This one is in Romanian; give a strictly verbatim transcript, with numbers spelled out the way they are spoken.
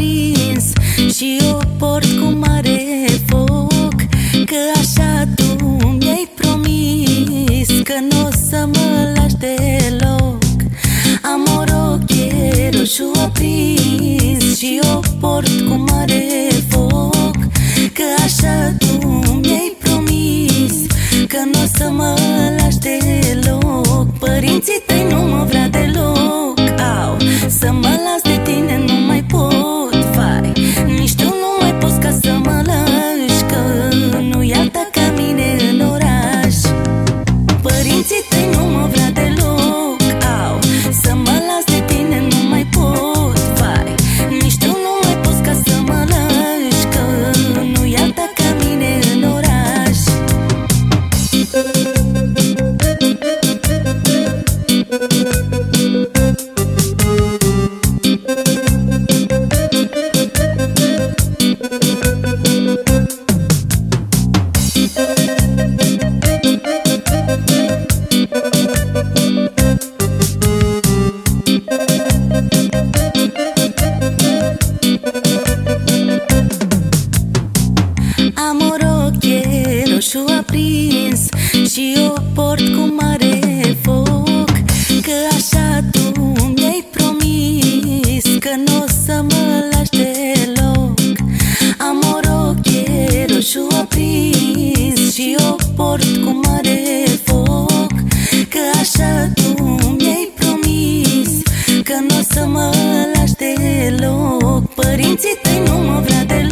aprins și o port cu mare foc, că așa tu mi-ai promis că n-o să mă lași deloc. Am o rochie roșu aprins și o port cu mare foc, că așa tu mi-ai promis că n-o să mă lași deloc. Părinții tăi nu mă vrea deloc, au, să mă las de tine nu mai pot, vai. Nici tu nu mai poți ca să mă lași, că nu e alta ca mine în oraș. Părinții tăi nu mă vrea deloc, au, să mă las de tine nu mai pot, vai. Nici tu nu mai poți ca să mă lași, că nu e alta ca mine în oraș. Am o rochie roșu aprins și o port cu mare foc, că așa tu mi-ai promis că n-o să mă lași deloc. Am o rochie roșu aprins și o port cu mare foc, că așa tu mi-ai promis că n-o să mă lași deloc. Părinții tăi nu mă vrea deloc,